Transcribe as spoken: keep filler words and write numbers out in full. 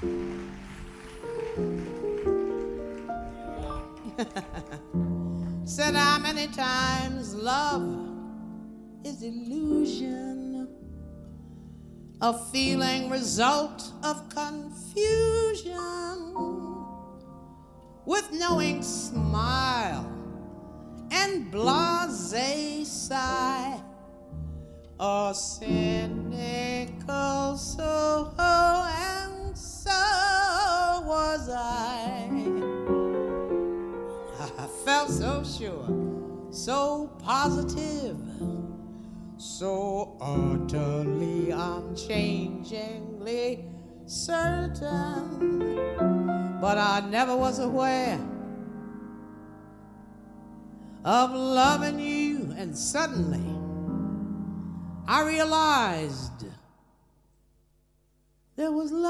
Said how many times love is illusion, a feeling result of confusion, with knowing smile and blasé sigh, or cynical so and so was I. I felt so sure, so positive, so utterly unchangingly certain, but I never was aware of loving you, and suddenly I realized there was love.